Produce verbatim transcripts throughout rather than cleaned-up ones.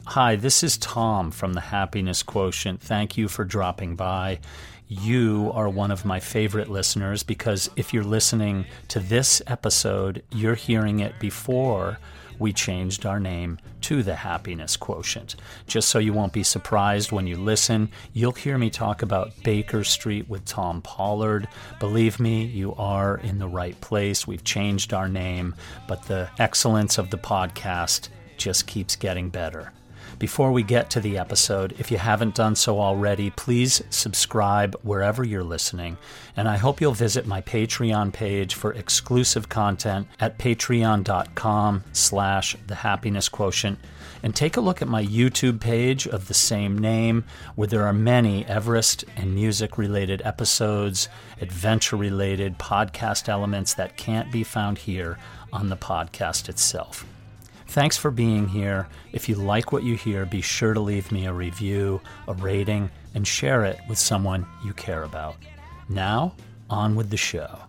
Hi, this is Tom from the Happiness Quotient. Thank you for dropping by. You are one of my favorite listeners because if you're listening to this episode, you're hearing it before we changed our name to the Happiness Quotient. Just so you won't be surprised when you listen, you'll hear me talk about Baker Street with Tom Pollard. Believe me, you are in the right place. We've changed our name, but the excellence of the podcast just keeps getting better. Before we get to the episode, if you haven't done so already, please subscribe wherever you're listening, and I hope you'll visit my Patreon page for exclusive content at patreon.com slash the happiness quotient, and take a look at my YouTube page of the same name, where there are many Everest and music-related episodes, adventure-related podcast elements that can't be found here on the podcast itself. Thanks for being here. If you like what you hear, be sure to leave me a review, a rating, and share it with someone you care about. Now, on with the show.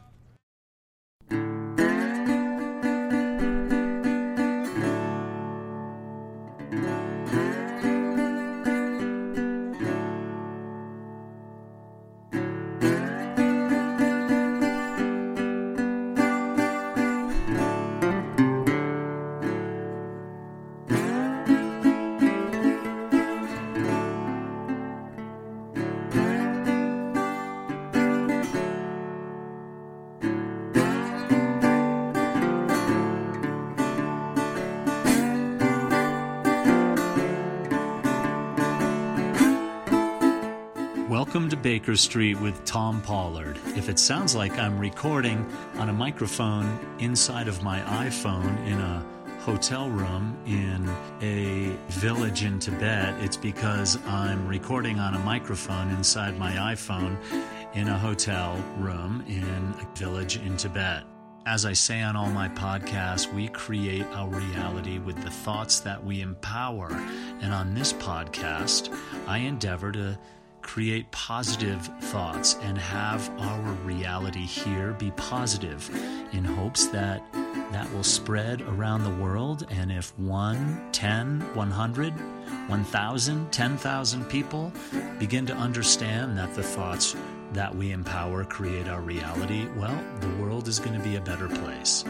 Welcome to Baker Street with Tom Pollard. If it sounds like I'm recording on a microphone inside of my iPhone in a hotel room in a village in Tibet, it's because I'm recording on a microphone inside my iPhone in a hotel room in a village in Tibet. As I say on all my podcasts, we create our reality with the thoughts that we empower. And on this podcast, I endeavor to create positive thoughts and have our reality here be positive in hopes that that will spread around the world. And if one, ten, one hundred, one thousand, ten thousand people begin to understand that the thoughts that we empower create our reality, well, the world is going to be a better place.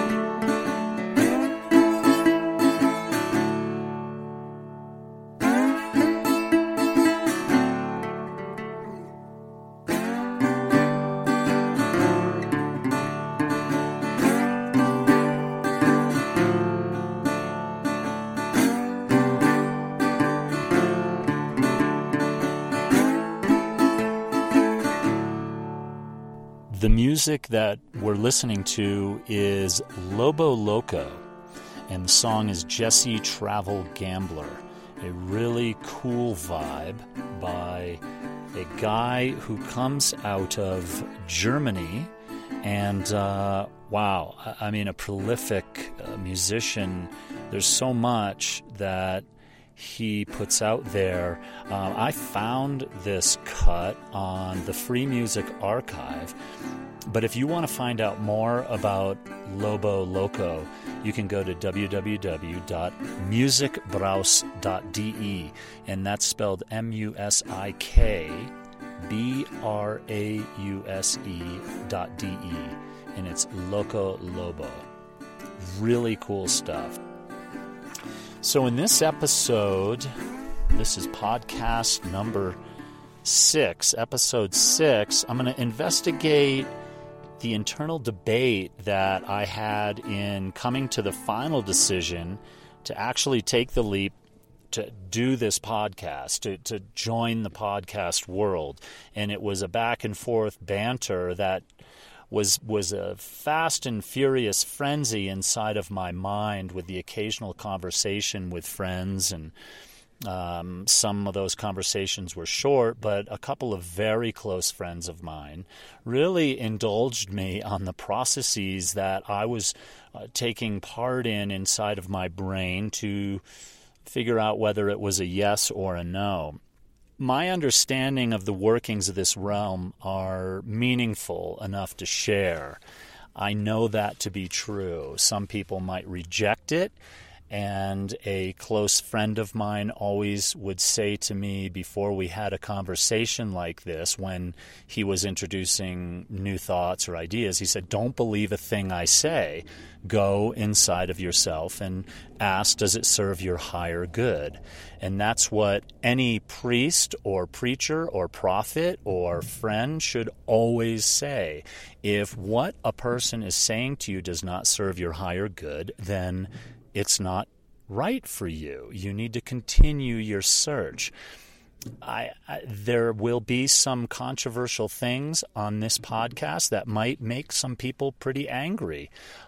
The music that we're listening to is Lobo Loco, and the song is Jesse Travel Gambler, a really cool vibe by a guy who comes out of Germany, and uh, wow, I mean, a prolific uh, musician. There's so much that he puts out there. Uh, I found this cut on the Free Music Archive, but if you want to find out more about Lobo Loco, you can go to w w w dot music brause dot d e, and that's spelled M U S I K B R A U S E dot D E, and it's Loco Lobo. Really cool stuff. So in this episode, this is podcast number six, episode six, I'm going to investigate the internal debate that I had in coming to the final decision to actually take the leap to do this podcast, to, to join the podcast world. And it was a back and forth banter that was was a fast and furious frenzy inside of my mind, with the occasional conversation with friends, and um, some of those conversations were short, but a couple of very close friends of mine really indulged me on the processes that I was uh, taking part in inside of my brain to figure out whether it was a yes or a no. My understanding of the workings of this realm are meaningful enough to share. I know that to be true. Some people might reject it, And a close friend of mine always would say to me before we had a conversation like this, when he was introducing new thoughts or ideas, he said, don't believe a thing I say. Go inside of yourself and ask, does it serve your higher good? And that's what any priest or preacher or prophet or friend should always say. If what a person is saying to you does not serve your higher good, then it's not right for you. You need to continue your search. I, I, there will be some controversial things on this podcast that might make some people pretty angry.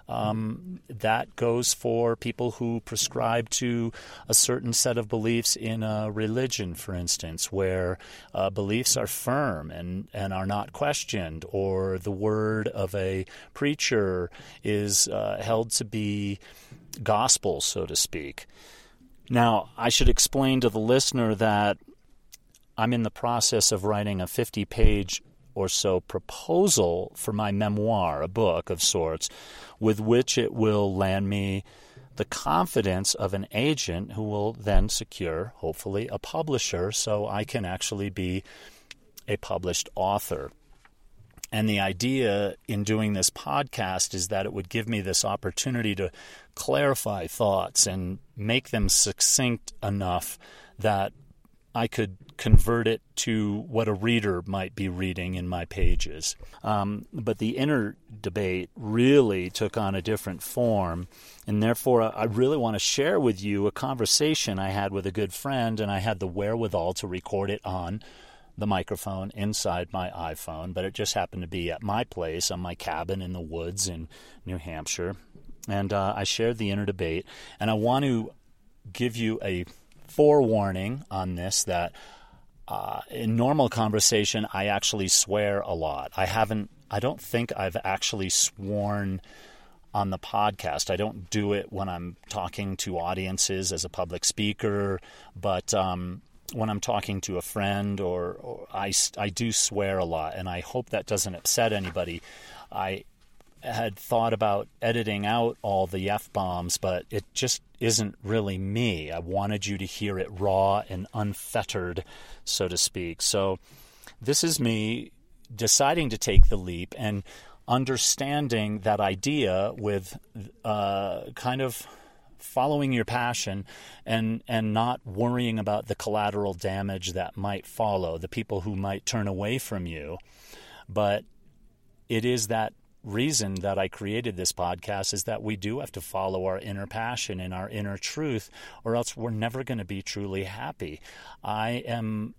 Um, that goes for people who prescribe to a certain set of beliefs in a religion, for instance, where uh, beliefs are firm and, and are not questioned, or the word of a preacher is uh, held to be gospel, so to speak. Now, I should explain to the listener that I'm in the process of writing a fifty-page or so proposal for my memoir, a book of sorts, with which it will land me the confidence of an agent who will then secure, hopefully, a publisher so I can actually be a published author. And the idea in doing this podcast is that it would give me this opportunity to clarify thoughts and make them succinct enough that I could convert it to what a reader might be reading in my pages. Um, but the inner debate really took on a different form, and therefore I really want to share with you a conversation I had with a good friend, and I had the wherewithal to record it on the microphone inside my iPhone, but it just happened to be at my place on my cabin in the woods in New Hampshire. And uh, I shared the inner debate, and I want to give you a forewarning on this that uh, in normal conversation, I actually swear a lot. I haven't, I don't think I've actually sworn on the podcast. I don't do it when I'm talking to audiences as a public speaker, but um, when I'm talking to a friend, or, or I, I do swear a lot, and I hope that doesn't upset anybody. I had thought about editing out all the F-bombs, but it just isn't really me. I wanted you to hear it raw and unfettered, so to speak. So this is me deciding to take the leap and understanding that idea with uh, kind of following your passion and and not worrying about the collateral damage that might follow, the people who might turn away from you. But it is that reason that I created this podcast, is that we do have to follow our inner passion and our inner truth, or else we're never going to be truly happy. I am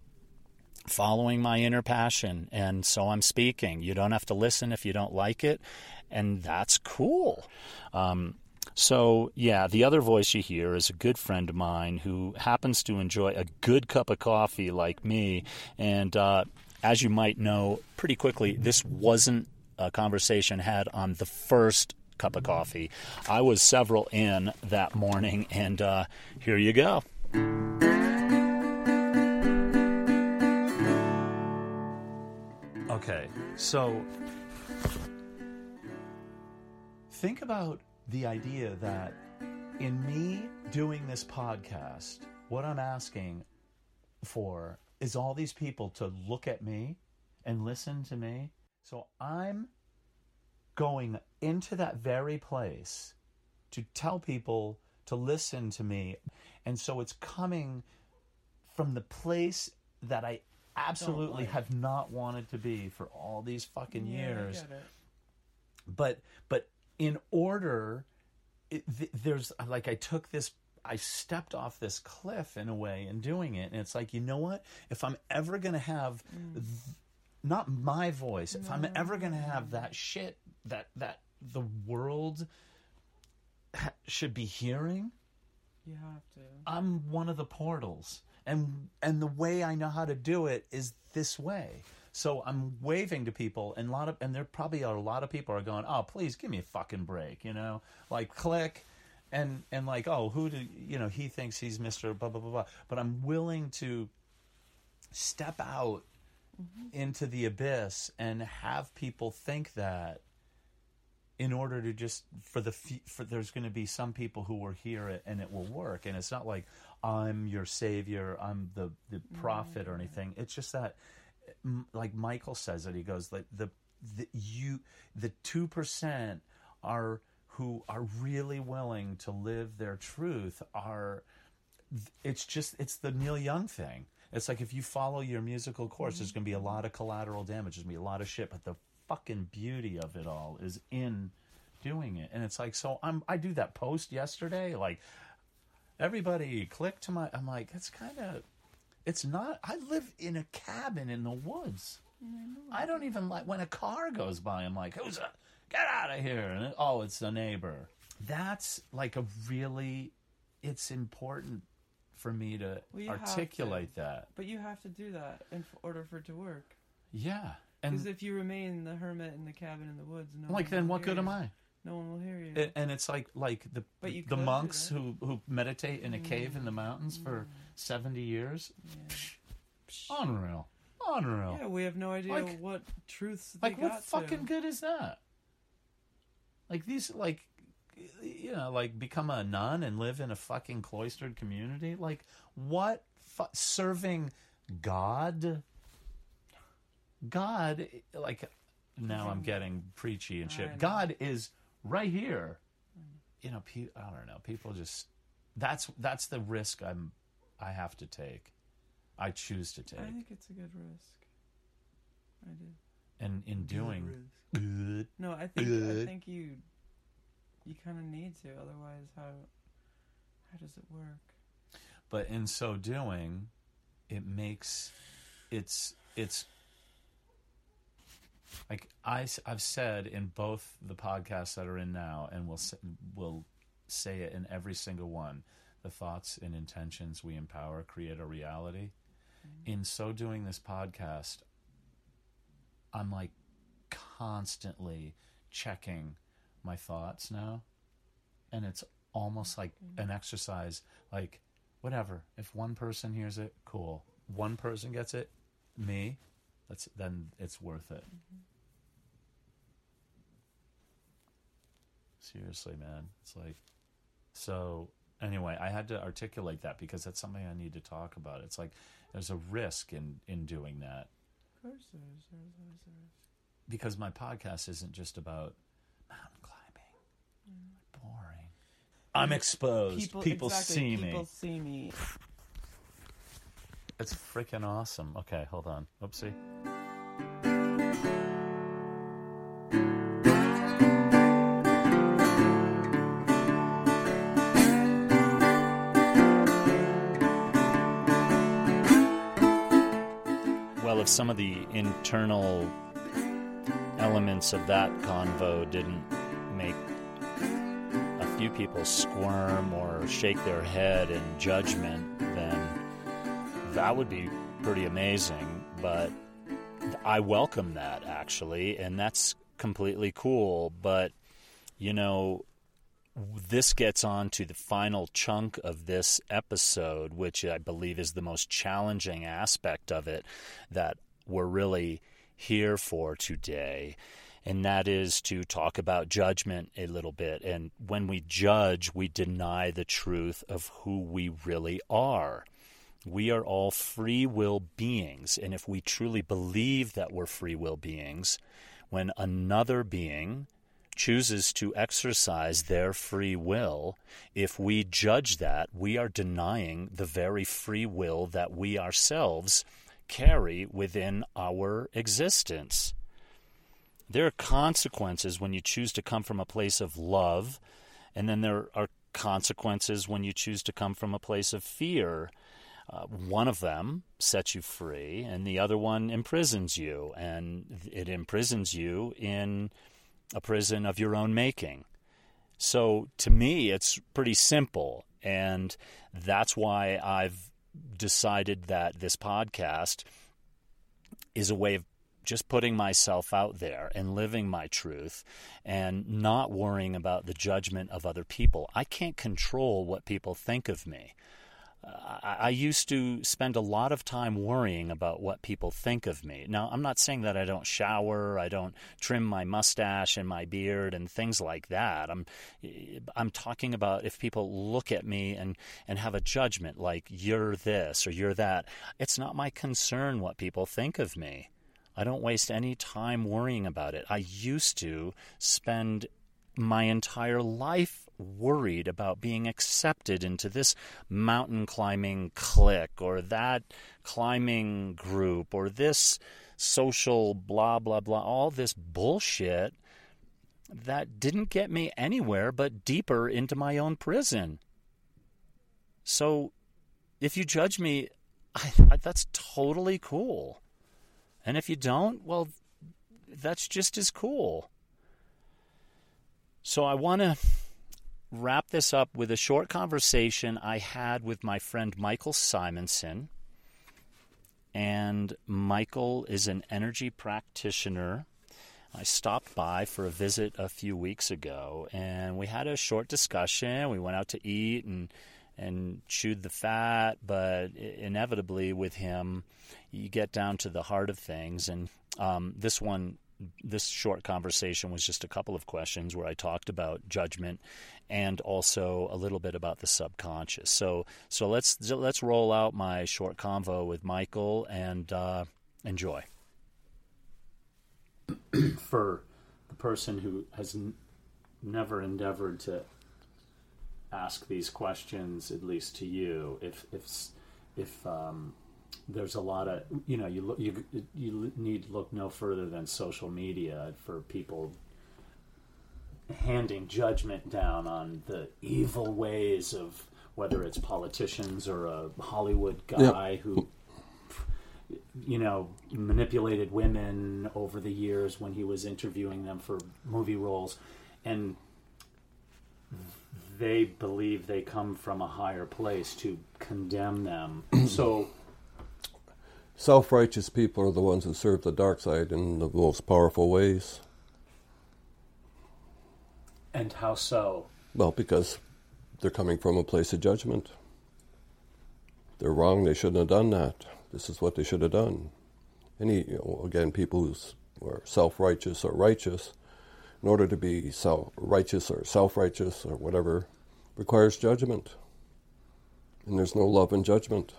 following my inner passion, and so I'm speaking. You don't have to listen if you don't like it, and that's cool. Um, so, yeah, the other voice you hear is a good friend of mine who happens to enjoy a good cup of coffee like me, and uh, as you might know pretty quickly, this wasn't a conversation had on the first cup of coffee. I was several in that morning, and uh, here you go. Okay, so think about the idea that in me doing this podcast, what I'm asking for is all these people to look at me and listen to me. So I'm going into that very place to tell people to listen to me. And so it's coming from the place that I absolutely have not wanted to be for all these fucking yeah, years. I get it. But but in order, it, th- there's like I took this, I stepped off this cliff in a way in doing it. And it's like, you know what? If I'm ever going to have... Mm. Th- Not my voice. If I'm ever going to have that shit that that the world ha- should be hearing, you have to. I'm one of the portals. And and the way I know how to do it is this way. So I'm waving to people, and a lot of and there probably are a lot of people are going, "Oh, please give me a fucking break," you know? Like click and and like, "Oh, who do you know, he thinks he's Mister blah blah blah blah." But I'm willing to step out Mm-hmm. into the abyss and have people think that in order to just for the for there's going to be some people who will hear it and it will work, and it's not like I'm your savior, I'm the the prophet or anything. It's just that, like Michael says it, he goes like the the you the two percent are who are really willing to live their truth are. It's just it's the Neil Young thing. It's like if you follow your musical course, there's going to be a lot of collateral damage. There's going to be a lot of shit, but the fucking beauty of it all is in doing it. And it's like, so I'm I do that post yesterday, like everybody click to my. I'm like, it's kind of, it's not. I live in a cabin in the woods. I don't even like when a car goes by. I'm like, who's a get out of here? And it, oh, it's the neighbor. That's like a really, it's important for me to well, articulate to. that. But you have to do that in order for it to work. Yeah. Because if you remain the hermit in the cabin in the woods, no like then what good you. am I? No one will hear you. It, and it's like like the the monks who, who meditate in a mm. cave in the mountains mm. for seventy years. Yeah. Psh, unreal, unreal. Yeah, we have no idea like, what truths. Like they what got fucking to. good is that? Like these like. You know, like become a nun and live in a fucking cloistered community. Like what? Fu- serving God. God, like now I'm getting preachy and shit. God is right here. You know, pe- I don't know. People just that's that's the risk I'm I have to take. I choose to take. I think it's a good risk. I do. And in doing good. No, I think good. I think you you kind of need to. Otherwise, how how does it work? But in so doing, it makes it's it's. Like I, I've said in both the podcasts that are in now, and we'll we'll say it in every single one, the thoughts and intentions we empower create a reality. Mm-hmm. In so doing this podcast, I'm like constantly checking my thoughts now, and it's almost like mm-hmm. an exercise. Like, whatever, if one person hears it, cool. One person gets it, me. That's then it's worth it. Mm-hmm. Seriously, man. It's like, so anyway, I had to articulate that because that's something I need to talk about. It's like there's a risk in, in doing that. Of course there is. There's always a risk. Because my podcast isn't just about mountain climbing. Mm. Boring. I'm exposed. People, people exactly, see people me. People see me. It's freaking awesome. Okay, hold on. Oopsie. Well, if some of the internal elements of that convo didn't make a few people squirm or shake their head in judgment, then that would be pretty amazing, but I welcome that, actually, and that's completely cool. But, you know, this gets on to the final chunk of this episode, which I believe is the most challenging aspect of it that we're really here for today, and that is to talk about judgment a little bit. And when we judge, we deny the truth of who we really are. We are all free will beings, and if we truly believe that we're free will beings, when another being chooses to exercise their free will, if we judge that, we are denying the very free will that we ourselves carry within our existence. There are consequences when you choose to come from a place of love, and then there are consequences when you choose to come from a place of fear. Uh, one of them sets you free, and the other one imprisons you, and it imprisons you in a prison of your own making. So to me, it's pretty simple, and that's why I've decided that this podcast is a way of just putting myself out there and living my truth and not worrying about the judgment of other people. I can't control what people think of me. I, I used to spend a lot of time worrying about what people think of me. Now, I'm not saying that I don't shower, I don't trim my mustache and my beard and things like that. I'm I'm talking about if people look at me and, and have a judgment like you're this or you're that. It's not my concern what people think of me. I don't waste any time worrying about it. I used to spend my entire life worried about being accepted into this mountain climbing clique or that climbing group or this social blah, blah, blah, all this bullshit that didn't get me anywhere but deeper into my own prison. So if you judge me, I, I, that's totally cool. And if you don't, well, that's just as cool. So I want to wrap this up with a short conversation I had with my friend Michael Simonson. And Michael is an energy practitioner. I stopped by for a visit a few weeks ago, and we had a short discussion. We went out to eat and and chewed the fat, but inevitably with him, you get down to the heart of things. And um, this one, this short conversation was just a couple of questions where I talked about judgment and also a little bit about the subconscious. So, so let's let's roll out my short convo with Michael and uh, enjoy. For the person who has n- never endeavored to ask these questions, at least to you, if if if um, there's a lot of, you know, you look, you you need to look no further than social media for people handing judgment down on the evil ways of whether it's politicians or a Hollywood guy yep. who, you know, manipulated women over the years when he was interviewing them for movie roles, and they believe they come from a higher place to condemn them. So self-righteous people are the ones who serve the dark side in the most powerful ways. And how so? Well, because they're coming from a place of judgment. They're wrong, they shouldn't have done that. This is what they should have done. Any, you know, again, people who are self-righteous or righteous, in order to be self-righteous or self-righteous or whatever, requires judgment. And there's no love in judgment.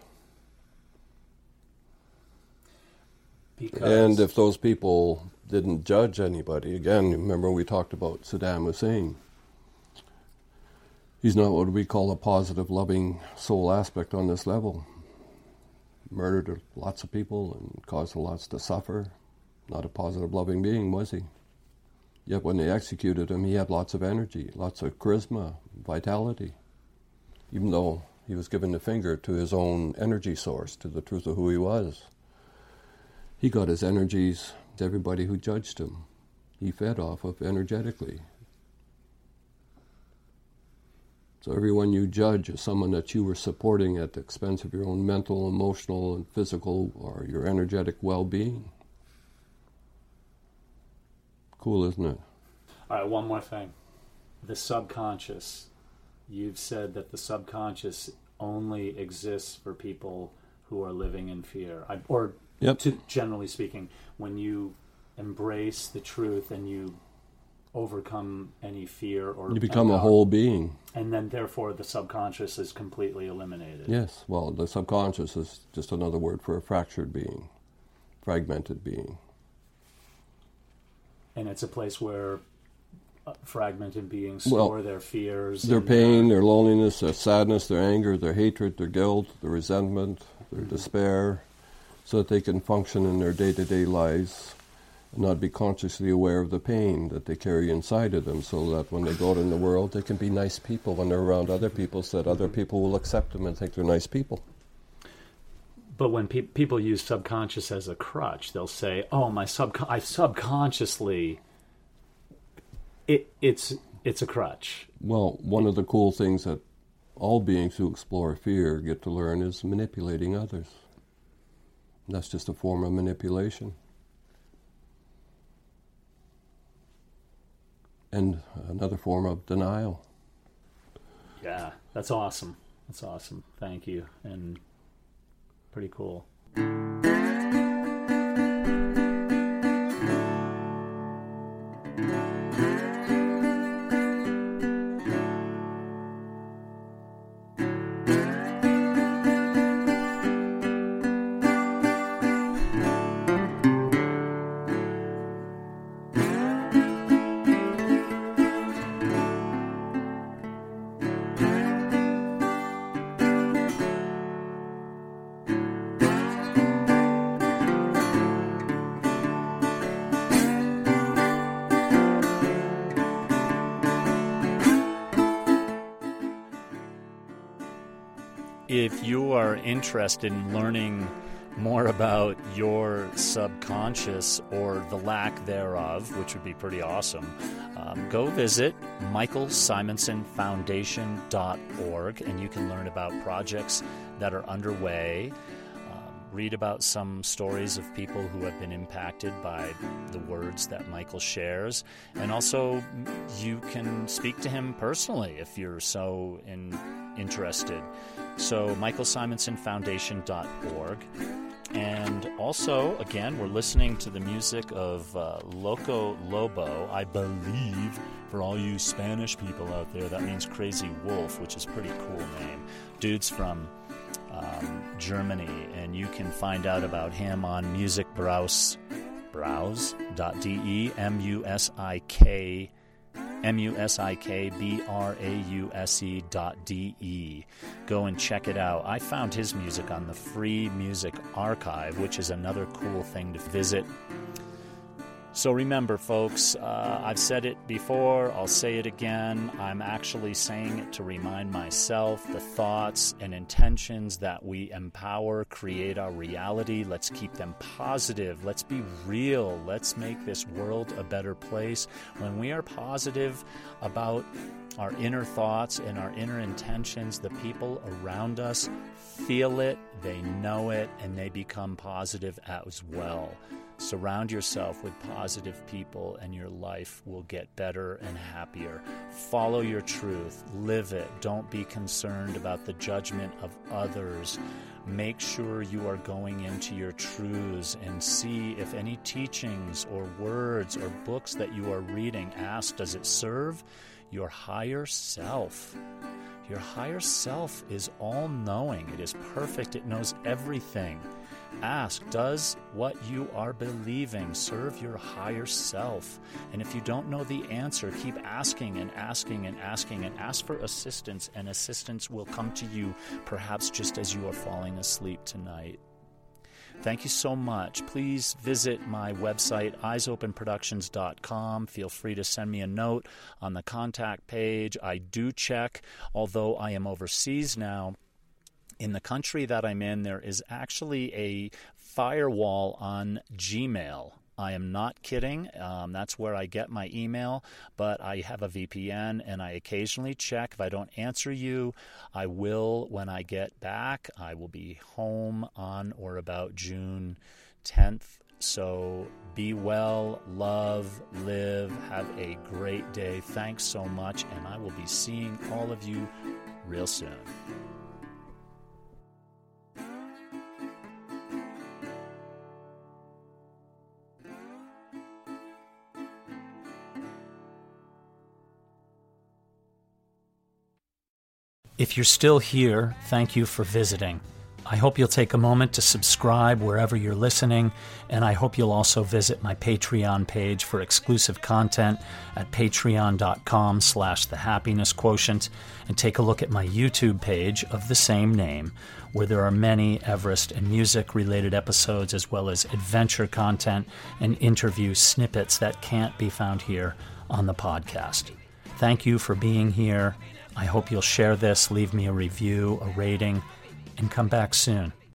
Because and if those people didn't judge anybody, again, remember we talked about Saddam Hussein. He's not what we call a positive, loving soul aspect on this level. Murdered lots of people and caused lots to suffer. Not a positive, loving being, was he? Yet when they executed him, he had lots of energy, lots of charisma, vitality. Even though he was given the finger to his own energy source, to the truth of who he was. He got his energies to everybody who judged him. He fed off of energetically. So everyone you judge is someone that you were supporting at the expense of your own mental, emotional, and physical, or your energetic well-being. Cool, isn't it? All right, one more thing. The subconscious. You've said that the subconscious only exists for people who are living in fear. I, or, yep. to, generally speaking, when you embrace the truth and you overcome any fear or you become power, a whole being. And then, therefore, the subconscious is completely eliminated. Yes, well, the subconscious is just another word for a fractured being, fragmented being. And it's a place where uh, fragmented beings store well, their fears. Their and, pain, uh, their loneliness, their sadness, their anger, their hatred, their guilt, their resentment, their mm-hmm. despair, so that they can function in their day-to-day lives and not be consciously aware of the pain that they carry inside of them, so that when they go out in the world, they can be nice people when they're around other people, so that other people will accept them and think they're nice people. But when pe- people use subconscious as a crutch, they'll say, "Oh, my subcon- I subconsciously." It it's it's a crutch. Well, one of the cool things that all beings who explore fear get to learn is manipulating others. And that's just a form of manipulation. And another form of denial. Yeah, that's awesome. That's awesome. Thank you. And pretty cool. If you are interested in learning more about your subconscious or the lack thereof, which would be pretty awesome, um, go visit michael simonson foundation dot org and you can learn about projects that are underway. Um, read about some stories of people who have been impacted by the words that Michael shares. And also, you can speak to him personally if you're so in, interested. So michael simonson foundation dot org. And also, again, we're listening to the music of uh, Loco Lobo. I believe, for all you Spanish people out there, that means Crazy Wolf, which is a pretty cool name. Dude's from um, Germany, and you can find out about him on Music Browse, browse dot d e, M U S I K M U S I K B R A U S E dot D E. Go and check it out. I found his music on the Free Music Archive, which is another cool thing to visit. So remember, folks, uh, I've said it before, I'll say it again. I'm actually saying it to remind myself the thoughts and intentions that we empower create our reality. Let's keep them positive. Let's be real. Let's make this world a better place. When we are positive about our inner thoughts and our inner intentions, the people around us feel it, they know it, and they become positive as well. Surround yourself with positive people and your life will get better and happier. Follow your truth. Live it. Don't be concerned about the judgment of others. Make sure you are going into your truths and see if any teachings or words or books that you are reading, ask, does it serve your higher self? Your higher self is all-knowing. It is perfect. It knows everything. Ask, does what you are believing serve your higher self? And if you don't know the answer, keep asking and asking and asking and ask for assistance, and assistance will come to you, perhaps just as you are falling asleep tonight. Thank you so much. Please visit my website, eyes open productions dot com. Feel free to send me a note on the contact page. I do check, although I am overseas now. In the country that I'm in, there is actually a firewall on Gmail. I am not kidding. Um, that's where I get my email, but I have a V P N, and I occasionally check. If I don't answer you, I will when I get back. I will be home on or about June tenth. So be well, love, live, have a great day. Thanks so much, and I will be seeing all of you real soon. If you're still here, thank you for visiting. I hope you'll take a moment to subscribe wherever you're listening, and I hope you'll also visit my Patreon page for exclusive content at patreon.com slash the happiness quotient, and take a look at my YouTube page of the same name, where there are many Everest and music-related episodes, as well as adventure content and interview snippets that can't be found here on the podcast. Thank you for being here. I hope you'll share this, leave me a review, a rating, and come back soon.